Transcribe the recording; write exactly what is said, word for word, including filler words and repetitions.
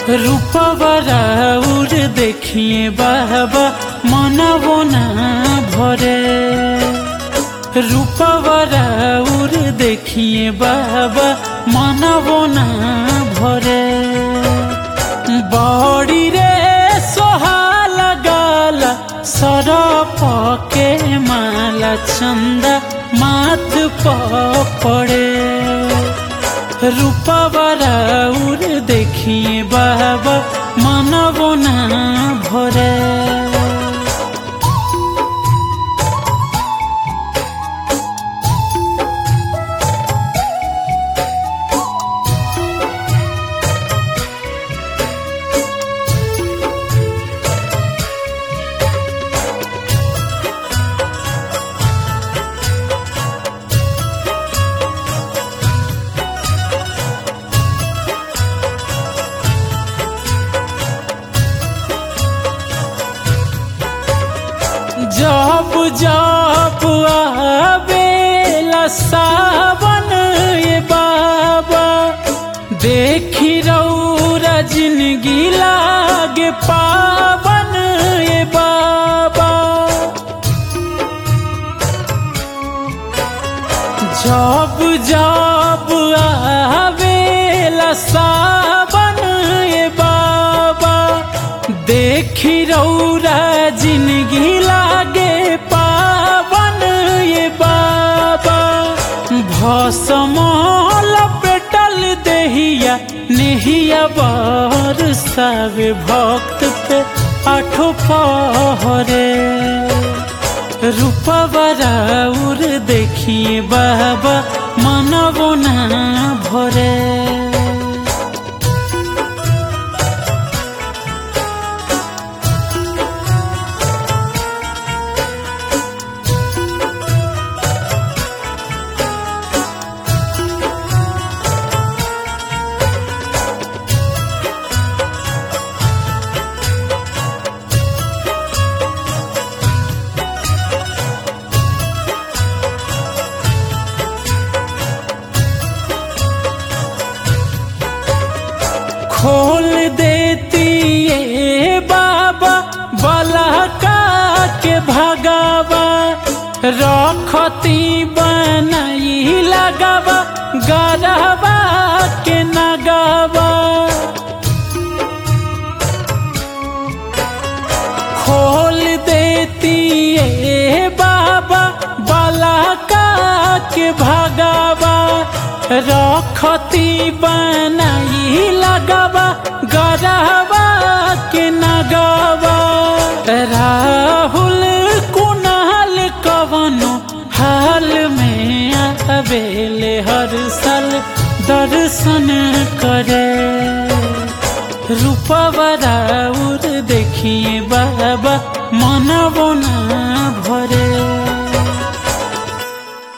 रूपवा उर देखिए बाबा मनवो ना भरे। रूपवा उर देखिए बाबा मनवो ना भरे। बड़ी रे सोहाला गाला सरप के माला चंदा माथ पड़े। रूपवा उर देखिए बाबा मनवो ना भरे। जब जब आवेला सावन ये बाबा देखी रौरा जिंदगी लागे पावन ये बाबा। जब जब आवेला सावन ये बाबा देखी रौरा जिंदगी लागे पावन ये बाबा। भस्म लपेटल देहिया नेहिया बरसावे भक्त पे आठों पहरे। रूपवा उर देखिए बाबा मनवो ना भरे। खोल देती ये बाबा बलका के भगावा रखती बनाई लगावा गरबा के नगावा। खोल देती ये बाबा बलका के भगावा रखती बनाई लगावा गरबा के नगावा। राहुल कुनाल कवनो हाल में आवेले हर साल दर्शन करे। रूपवा उर देखिए बाबा मनवो ना भरे।